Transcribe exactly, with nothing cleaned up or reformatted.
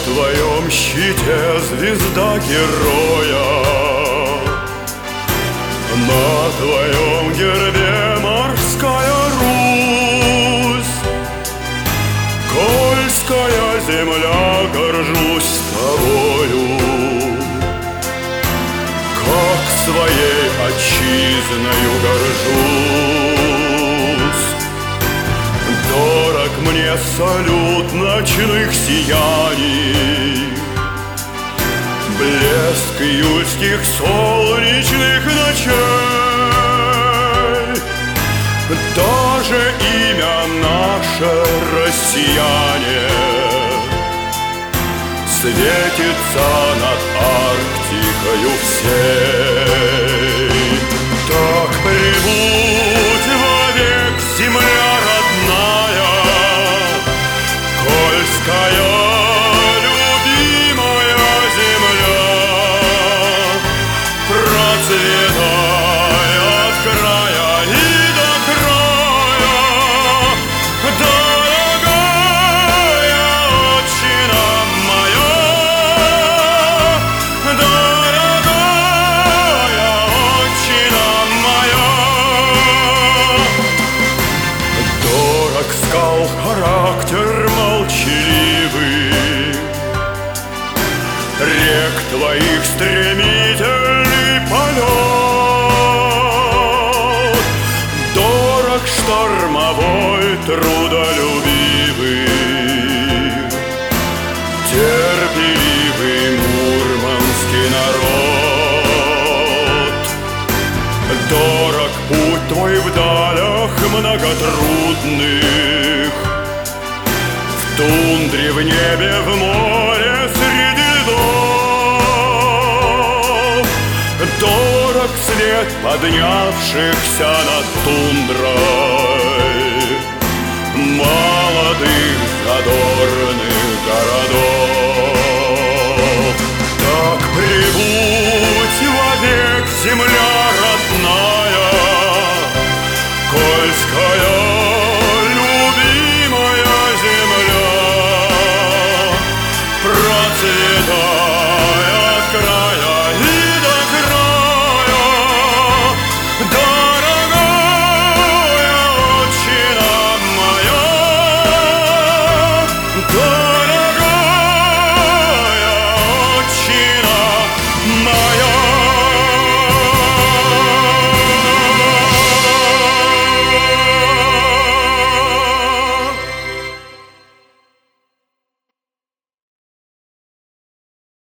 твоем щите звезда героя, на твоем гербе морская Русь. Кольская земля, горжусь тобою, как своей отчизною горжусь. Дорог мне салют ночных сияний, блеск июльских солнечных ночей. Даже имя наше россияне светится над Арктикою всей. Так прибудь вовек земля родная, Кольская любимая земля, процветай от края и до края, дорогая отчина моя, дорогая отчина моя. Дорог скал характер молчаливый, рек твоих стремительный полет. Дорог штормовой трудолюбивый, терпеливый мурманский народ. Дорог путь твой в далях многотрудных, в тундре, в небе, в море, среди льдов. Дорог след поднявшихся над тундрой молодых задорных городов. Так прибудь вовек земля